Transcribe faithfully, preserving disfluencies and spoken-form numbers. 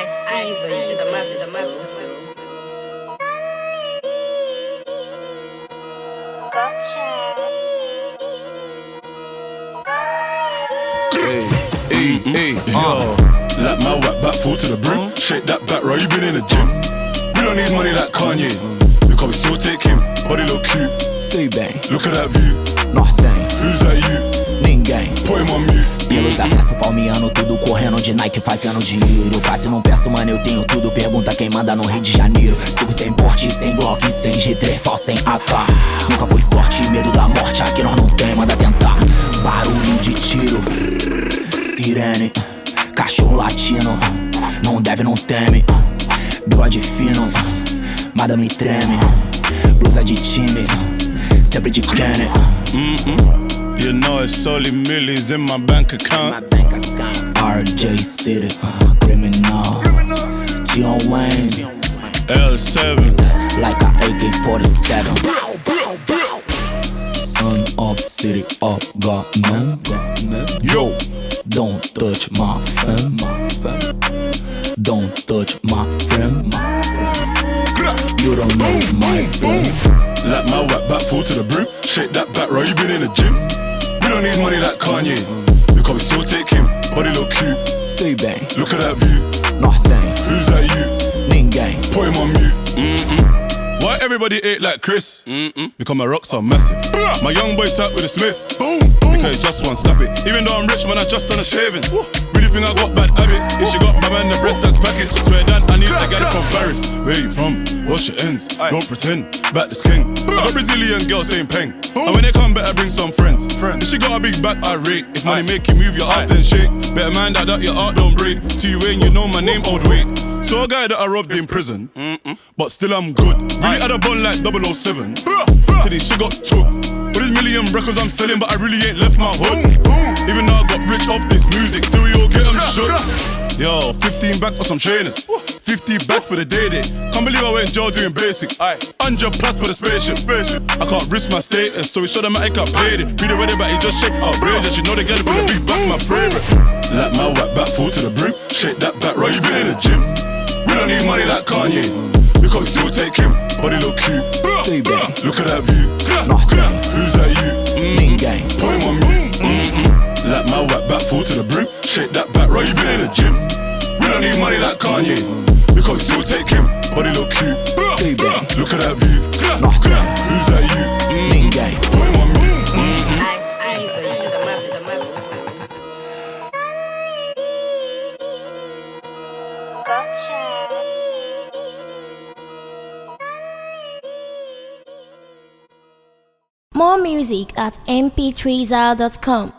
I see you to the masses, the masses. Hey, hey, hey, yo. Like my whack back full to the brim. Shake that back, right? You been in the gym. We don't need money like Kanye, because we still take him. Body look cute. Say bem, Look at that view. Nortem, Who's that you? ninguém. Put him on mute. Pelos acessos palmeando, tudo correndo de Nike fazendo dinheiro. Eu quase não peço, mano, eu tenho tudo. Pergunta quem manda no Rio de Janeiro. Sigo sem porte, sem bloco, sem G três, falso, sem A K. Nunca foi sorte, medo da morte. Aqui nós não tem, manda tentar. Barulho de tiro, sirene, cachorro latino. Não deve, não teme. Bigode fino, madame treme. Blusa de time, sempre de creme. Mm-mm. You know it's only millions in my bank account. My bank account. R J City, uh, criminal. John Wayne, L seven. like a A K forty-seven. Son of city of God, man. Yo. Don't touch my fam. Don't touch my friend. You don't know my blood. Like my whack back full to the brim. Shake that back, right? You been in the gym. We don't need money like Kanye, because we still take him. Body look cute. Say bem, Look at that view. Nortem, Who's that you? ninguém. Put him on mute. Mm-mm. Why everybody ate like Chris? Mm-mm. Because my rocks are massive. My young boy tap with a Smith. Boom. Because just one slap it. Even though I'm rich, man, I just done a shaving. Really think I got bad habits. If she got my man, the breast that's packaged. Swear that I need to get it from Paris. Where you from? What's your ends? Don't pretend. Back the skin. I got Brazilian girls saying peng. And when they come, better bring some friends. If she got a big back, I rate. If money make you move your ass, then shake. Better mind that, that your heart don't break. T Wayne, you know my name, old weight. So a guy that I robbed in prison, Mm-mm. but still I'm good. Really had a bun like double oh seven. Till this shit got took. With these million records I'm selling, but I really ain't left my hood. Even though I got rich off this music, still we all get them shook. Yo, fifteen bags for some trainers, fifty bags for the day day. Can't believe I went jail doing basic. one hundred plus for the spaceship. I can't risk my status, so we showed them I got paid it. Be the ready, but he just shake outrageous. You know they get it with a big back, my favorite. Like my whack back full to the brim. Shake that back, right? You been in the gym. We don't need money like Kanye, because we still take him. Body look cute. Say bem, Look at that view. Nortem, Who's that you? ninguém. Put him on mute. Mm-mm. Like my whack back full to the brim. Shake that back, right? You been in the gym. We don't need money like Kanye, because we still take him. Body look cute. Say bem, Look at that view. Nortem, Who's that you? ninguém. Put him on mute. Mm-mm. I see you to the masses, the masses. More music at m p three zal dot com.